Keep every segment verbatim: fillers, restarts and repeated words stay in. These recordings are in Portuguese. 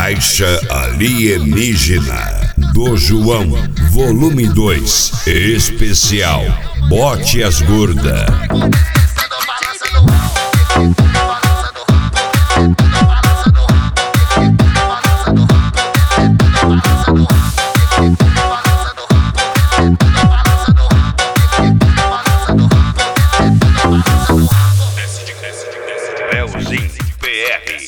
Caixa Alienígena do João, volume dois, especial Bote as Gorda. Leozinho P R.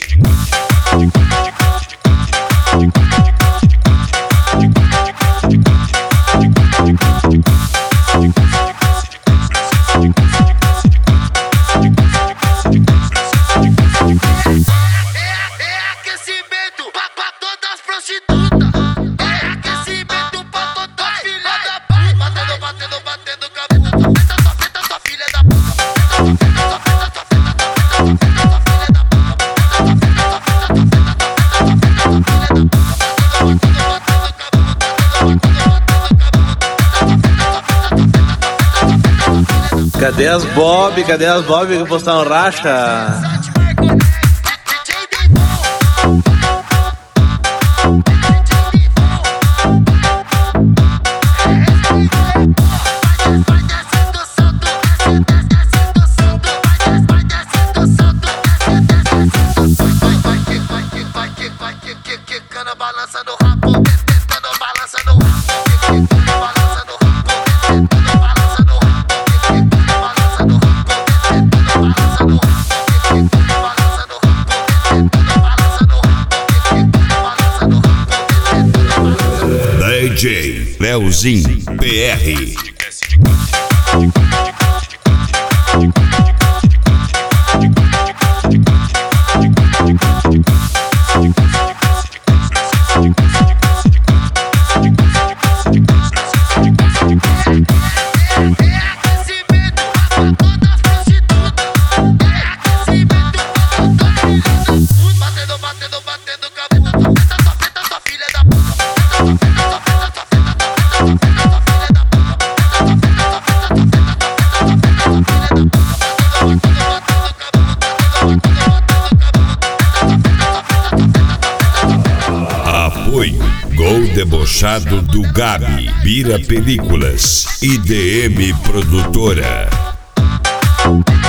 Cadê as Bob? Cadê as Bob que postaram racha? D J Leozinho P R. Apoio Gol Debochado do Gabi, Bira Películas e D M Produtora.